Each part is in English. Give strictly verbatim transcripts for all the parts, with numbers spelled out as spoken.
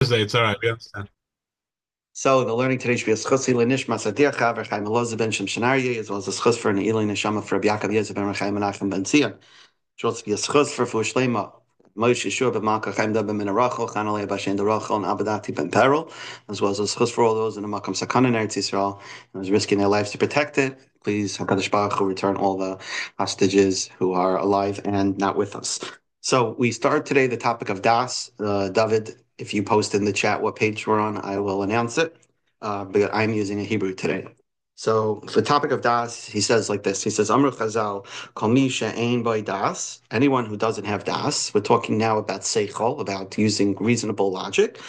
Thursday. It's all right. We understand. So the learning today should be a schutzi lenishma sadir chaver Chaim Elozah ben Shem Shenarye, as well as a schutz for an Eli neshama for Rabbi Yaakov Yezer ben Chaim Menachem ben Zion. Should also be a schutz for Fu Shlema Moshe Yeshua ben Malka Chaim Dab ben Menarachel Chanalei Bashen Derachel and Abadati ben Peril, as well as a schutz for all those in the Makam Sakana in Eretz Yisrael and is risking their lives to protect it. Please, Hakadosh Baruch Hu, return all the hostages who are alive and not with us. So we start today the topic of Das. Uh, David, if you post in the chat what page we're on, I will announce it. Uh, but I'm using a Hebrew today. So for the topic of Das, he says like this. He says, Amru Chazal, Kol mi she'ein by Das, anyone who doesn't have Das, we're talking now about Seichel, about using reasonable logic.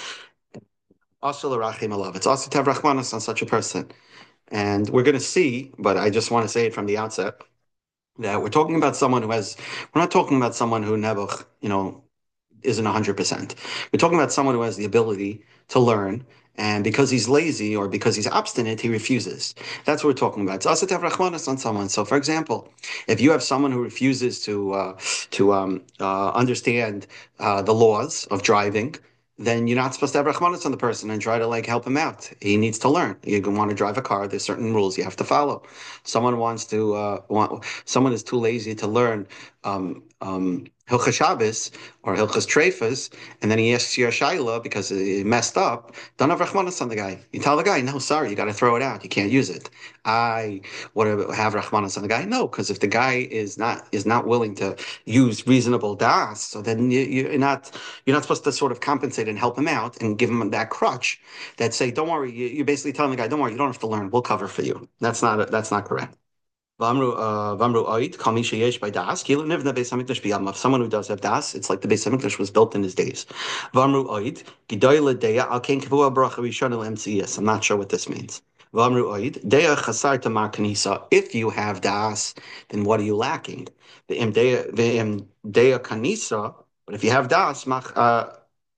Also l'rachim alav. It's also to have Rachmanas on such a person. And we're going to see, but I just want to say it from the outset, that we're talking about someone who has, we're not talking about someone who Nebuch, you know, isn't one hundred percent. We're talking about someone who has the ability to learn, and because he's lazy or because he's obstinate, he refuses. That's what we're talking about. It's also to have rachmanas on someone. So, for example, if you have someone who refuses to uh, to um, uh, understand uh, the laws of driving, then you're not supposed to have rachmanas on the person and try to like help him out. He needs to learn. You want to drive a car. There's certain rules you have to follow. Someone wants to uh, want. Someone is too lazy to learn. Um, um, Hilchas Shabbos or Hilchas Treifas, and then he asks you a shaila because he messed up. Don't have rachmanas on the guy. You tell the guy, no, sorry, you got to throw it out. You can't use it. I would have rachmanas on the guy. No, because if the guy is not is not willing to use reasonable das, so then you, you're not you're not supposed to sort of compensate and help him out and give him that crutch that say, don't worry. You, you're basically telling the guy, don't worry, you don't have to learn. We'll cover for you. That's not that's not correct. Vamru uh, Vamru Oid, Kal Mi Sheyesh by Das, Kilu Nivna Beis Hamikdash B'Yamav. Someone who does have Das, it's like the Beis Hamikdash was built in his days. Vamru Oid, Gidoy Ledeya Al Ken Kavua Bracha Rishon El M C S. I'm not sure what this means. Vamru Oid, Deya Chasar Tamar Kanisa. If you have Das, then what are you lacking? The Im Deya the Deya Kanisa. But if you have Das, mach uh,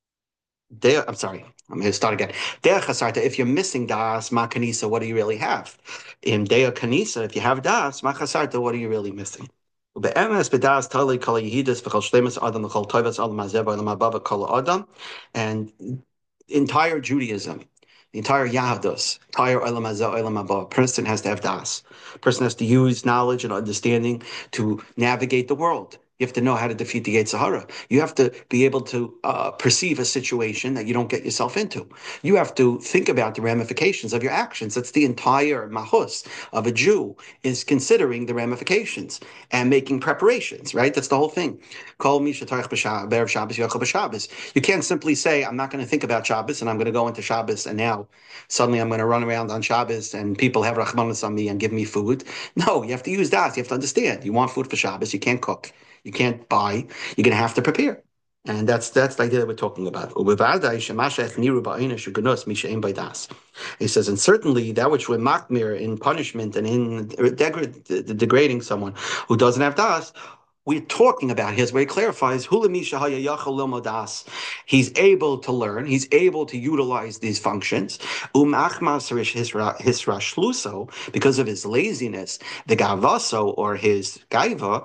Deya. I'm sorry. I'm going to start again. Dea chasarta, if you're missing das, ma kanisa, what do you really have? In dea kanisa, if you have das, ma chasarta, what are you really missing? Be'emes bedas tali kol yehidus v'chol shlemus adam v'chol toivas adam hazeh v'olam haba kol adam, and entire Judaism, the entire Yahadus, entire olam hazeh, olam haba, person has to have das. Person has to use knowledge and understanding to navigate the world. You have to know how to defeat the Yetzer Hara. You have to be able to uh, perceive a situation that you don't get yourself into. You have to think about the ramifications of your actions. That's the entire mahus of a Jew, is considering the ramifications and making preparations, right? That's the whole thing. Call me B'Erev Shabbos, Yochel B'Shabbos. You can't simply say, I'm not going to think about Shabbos and I'm going to go into Shabbos and now suddenly I'm going to run around on Shabbos and people have Rachmanis on me and give me food. No, you have to use that. You have to understand. You want food for Shabbos, you can't cook. You can't buy. You're going to have to prepare. And that's that's the idea that we're talking about. He says, and certainly that which we're makmir in punishment and in degra- degrading someone who doesn't have das, we're talking about, here's where he clarifies, he's able to learn, he's able to utilize these functions, because of his laziness, the gavaso, or his gaiva,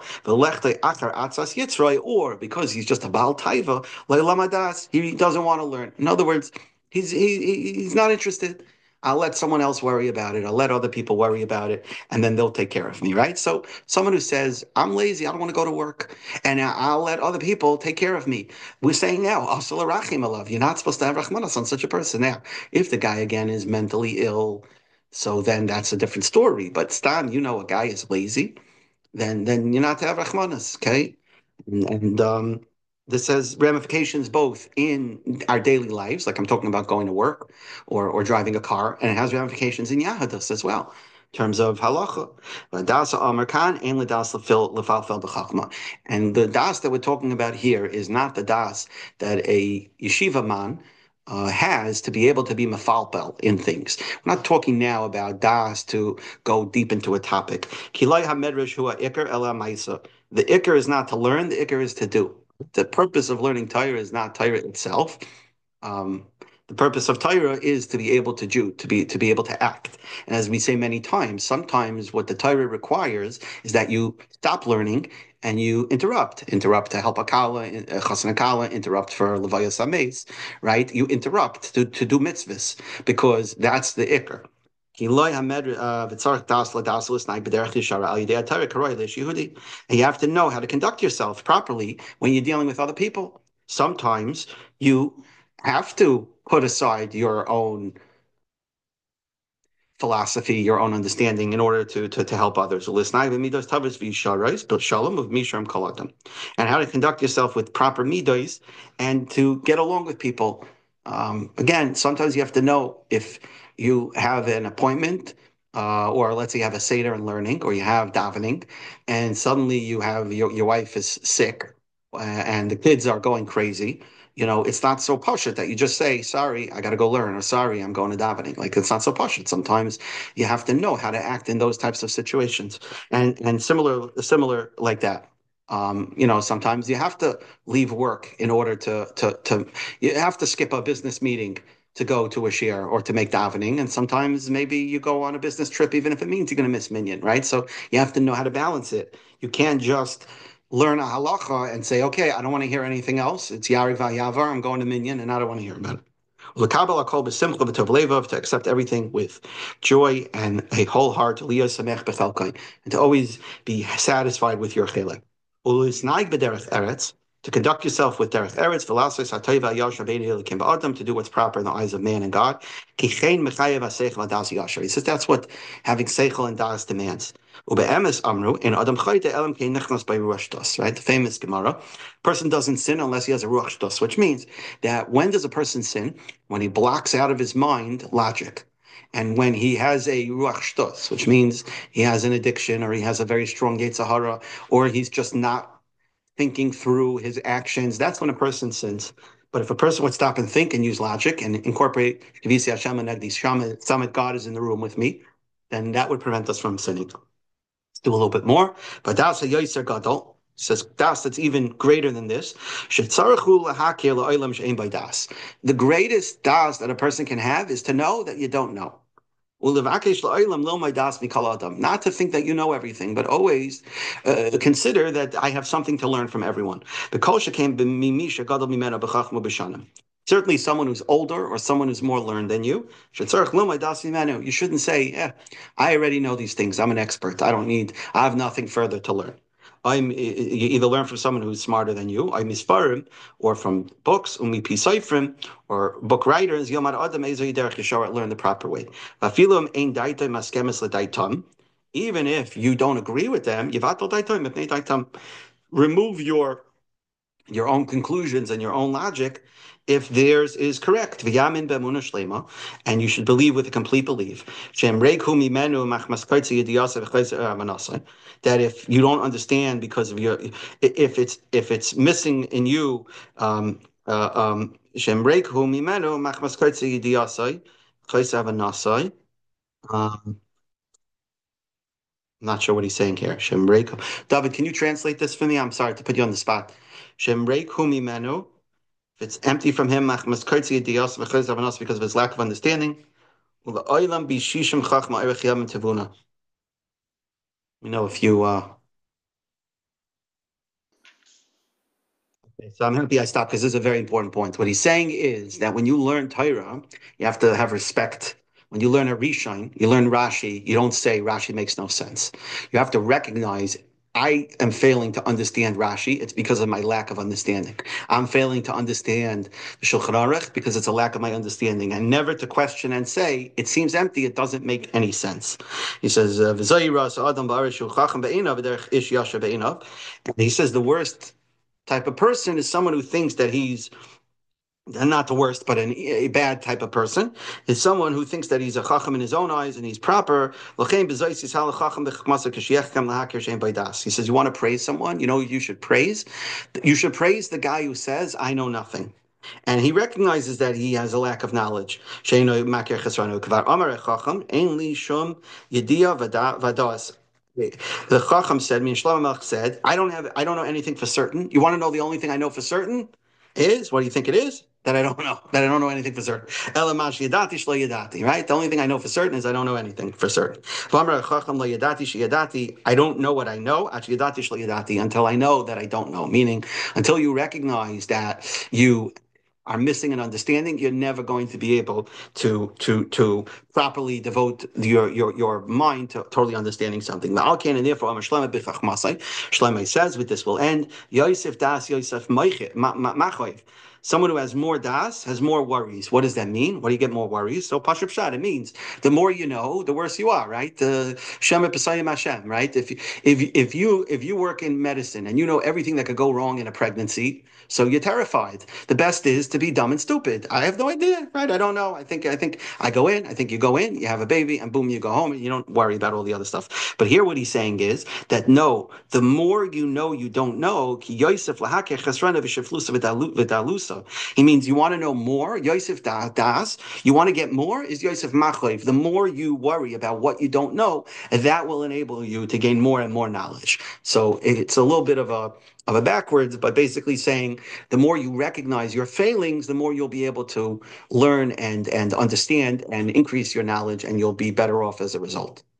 or because he's just a baal taiva, he doesn't want to learn. In other words, he's he, he's not interested. I'll let someone else worry about it. I'll let other people worry about it, and then they'll take care of me, right? So someone who says, I'm lazy, I don't want to go to work, and I'll let other people take care of me. We're saying now, Asal Rachim Alav, you're not supposed to have Rachmanas on such a person. Now, if the guy again is mentally ill, so then that's a different story. But Stan, you know a guy is lazy, then then you're not to have Rachmanas, okay? And, and um, this has ramifications both in our daily lives, like I'm talking about going to work or or driving a car, and it has ramifications in Yahadus as well, in terms of halacha. And the das that we're talking about here is not the das that a yeshiva man uh, has to be able to be mafalpel in things. We're not talking now about das to go deep into a topic. Kilai hamedrash hua ikar ela maisa. The ikar is not to learn, the ikar is to do. The purpose of learning Torah is not Torah itself. Um, the purpose of Torah is to be able to do, to be to be able to act. And as we say many times, sometimes what the Torah requires is that you stop learning and you interrupt, interrupt to help a kala, uh, chassan kala, interrupt for levaya sameis, right? You interrupt to, to do mitzvahs because that's the ikr. And you have to know how to conduct yourself properly when you're dealing with other people. Sometimes you have to put aside your own philosophy, your own understanding in order to to, to help others. And how to conduct yourself with proper midos and to get along with people. Um, again, sometimes you have to know if you have an appointment, uh, or let's say you have a seder and learning, or you have davening, and suddenly you have your, your wife is sick, uh, and the kids are going crazy. You know, it's not so posh that you just say, sorry, I got to go learn, or sorry, I'm going to davening. Like, it's not so posh. Sometimes you have to know how to act in those types of situations. And and similar, similar like that. Um, you know, sometimes you have to leave work in order to, to, to, you have to skip a business meeting to go to a share or to make davening. And sometimes maybe you go on a business trip, even if it means you're going to miss minyan, right? So you have to know how to balance it. You can't just learn a halacha and say, okay, I don't want to hear anything else. It's Yari Vayavar. I'm going to Minyan and I don't want to hear about it. To accept everything with joy and a whole heart, and to always be satisfied with your chilek. To conduct yourself with derech eretz, to do what's proper in the eyes of man and God. He says that's what having seichel and das demands. Amru in Adam Elam by Ruach, right? The famous Gemara. Person doesn't sin unless he has a Ruach Shtos, which means that when does a person sin? When he blocks out of his mind logic. And when he has a Ruach Shtos, which means he has an addiction or he has a very strong Yetzer Hara, or he's just not thinking through his actions, that's when a person sins. But if a person would stop and think and use logic and incorporate Kivisi Hashem and Nagdi Shamet, God is in the room with me, then that would prevent us from sinning. Let's do a little bit more. But Das Yoiser Gadol says Das that's even greater than this. The greatest Das that a person can have is to know that you don't know. Not to think that you know everything, but always uh, consider that I have something to learn from everyone. Certainly someone who's older or someone who's more learned than you. You shouldn't say, yeah, I already know these things. I'm an expert. I don't need, I have nothing further to learn. I'm you either learn from someone who's smarter than you, I'm misparim, or from books, umi pisaifrim, or book writers. Yomar adam ezo yiderech yeshar, learn the proper way. Vafilum ein daitai maskemes ledaitam. Even if you don't agree with them, yivatal daitam mipnei daitam. Remove your your own conclusions and your own logic if theirs is correct. V'yamin b'emunah shlema, and you should believe with a complete belief. That if you don't understand because of your, if it's if it's missing in you, um, uh, um, um, I'm not sure what he's saying here. David, can you translate this for me? I'm sorry to put you on the spot. If it's empty from him, because of his lack of understanding. You know, if you uh, so I'm happy I stopped because this is a very important point. What he's saying is that when you learn Torah, you have to have respect. When you learn a Rishon, you learn Rashi, you don't say Rashi makes no sense. You have to recognize I am failing to understand Rashi. It's because of my lack of understanding. I'm failing to understand the Shulchan Aruch because it's a lack of my understanding. And never to question and say, it seems empty, it doesn't make any sense. He says, uh, he says the worst type of person is someone who thinks that he's not the worst, but an, a bad type of person, is someone who thinks that he's a chacham in his own eyes and he's proper. He says, you want to praise someone? You know, you should praise. You should praise the guy who says, I know nothing. And he recognizes that he has a lack of knowledge. The Chacham said, me and Shlomo Melech said, I don't have, I don't know anything for certain. You want to know the only thing I know for certain is, what do you think it is? that I don't know, that I don't know anything for certain. Elamash yadati shlo yadati, right? The only thing I know for certain is I don't know anything for certain. V'amar chacham lo yadati sheyadati, I don't know what I know, ach yadati shlo yadati, until I know that I don't know. Meaning, until you recognize that you are missing an understanding, you're never going to be able to to to properly devote your your your mind to totally understanding something. And therefore, Shlomo says, with this will end. Yosef das Yosef machoiv. Someone who has more das has more worries. What does that mean? What do you get more worries? So Pashup Shad, it means the more you know, the worse you are, right? The Shem Pesayim Hashem, right? If if if you if you work in medicine and you know everything that could go wrong in a pregnancy, so you're terrified. The best is to be dumb and stupid. I have no idea, right? I don't know. I think I think I go in. I think you go in. You have a baby, and boom, you go home, and you don't worry about all the other stuff. But here, what he's saying is that no, the more you know, you don't know. He means you want to know more. Yosef das. You want to get more. Is Yosef machlev. The more you worry about what you don't know, that will enable you to gain more and more knowledge. So it's a little bit of a of a backwards, but basically saying the more you recognize your failings, the more you'll be able to learn and and understand and increase your knowledge, and you'll be better off as a result.